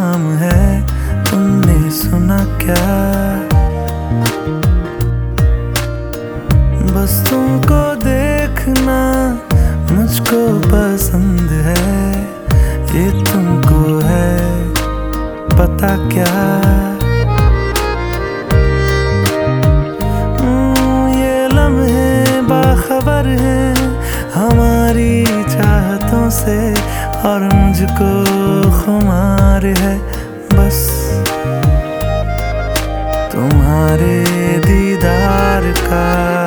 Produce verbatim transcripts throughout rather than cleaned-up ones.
नाम है, तुमने सुना क्या? बस तुमको देखना मुझको पसंद है, ये तुमको है पता क्या? ये लम्हे बाखबर हैं हमारी चाहतों से, और मुझको खुमार है बस तुम्हारे दीदार का,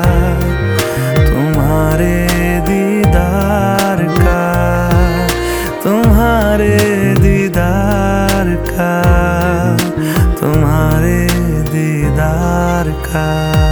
तुम्हारे दीदार का, तुम्हारे दीदार का, तुम्हारे दीदार का।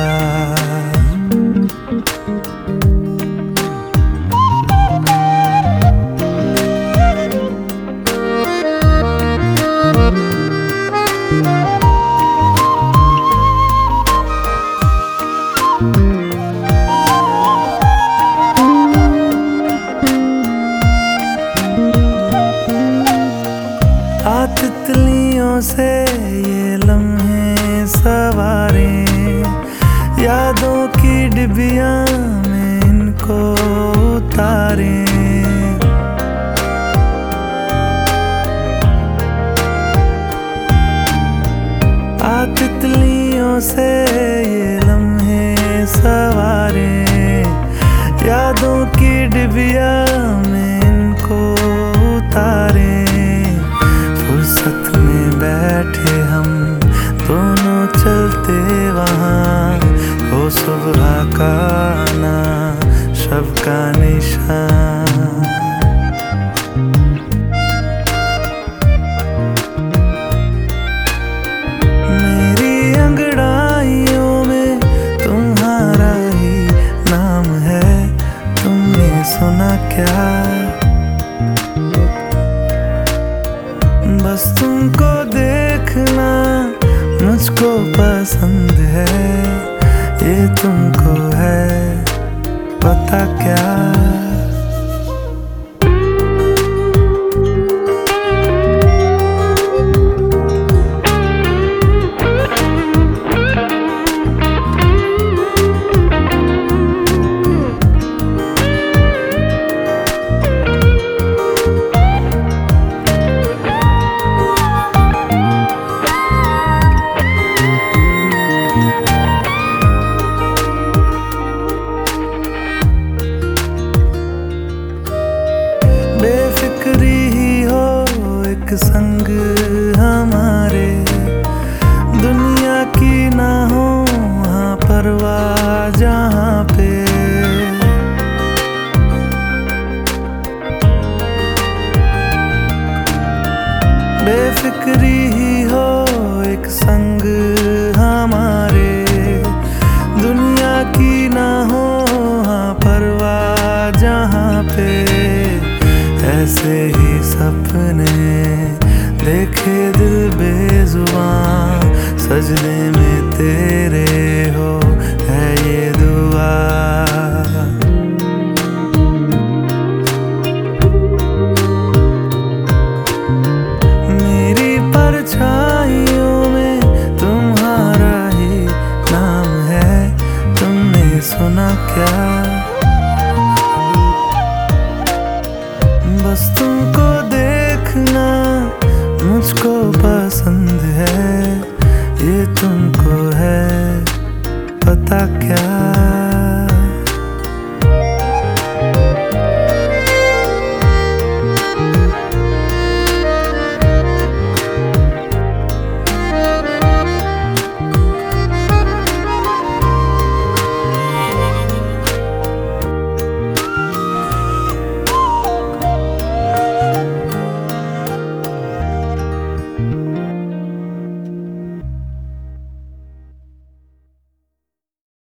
आ तितलियों से ये लम्हे सवारे, यादों की डिबिया में इनको उतारे। आ तितलियों से ये लम्हे सवारे, यादों की डिबिया में इनको उतारे। फुर्सत में बैठे हम दोनों चलते वहाँ, हो सुबह का आना शब का निशान। मेरी अंगड़ाइयों में तुम्हारा ही नाम है, तुमने सुना क्या? बस तुमको देखना मुझको पसंद है, ये तुमको है पता क्या? बेफिक्री ही हो एक संग हमारे, दुनिया की ना हो वहाँ परवाह जहाँ पे। बेफिक्री ही हो एक संग हमारे, दुनिया की ना हो वहाँ परवाह जहाँ पे। ऐसे ही सपने देखे दिल बेजुबां, सजदे में तेरे हो है ये दुआ।